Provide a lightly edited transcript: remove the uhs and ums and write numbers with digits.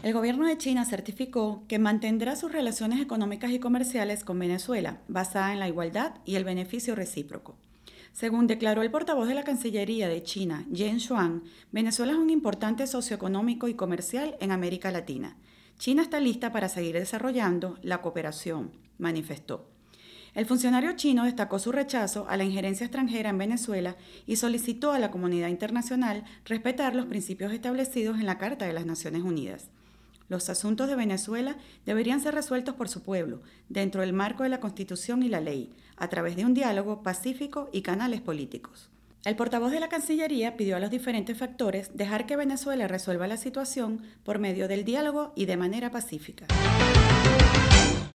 El gobierno de China certificó que mantendrá sus relaciones económicas y comerciales con Venezuela, basadas en la igualdad y el beneficio recíproco. Según declaró el portavoz de la Cancillería de China, Jen Xuan, Venezuela es un importante socio económico y comercial en América Latina. China está lista para seguir desarrollando la cooperación, manifestó. El funcionario chino destacó su rechazo a la injerencia extranjera en Venezuela y solicitó a la comunidad internacional respetar los principios establecidos en la Carta de las Naciones Unidas. Los asuntos de Venezuela deberían ser resueltos por su pueblo, dentro del marco de la Constitución y la ley, a través de un diálogo pacífico y canales políticos. El portavoz de la Cancillería pidió a los diferentes factores dejar que Venezuela resuelva la situación por medio del diálogo y de manera pacífica.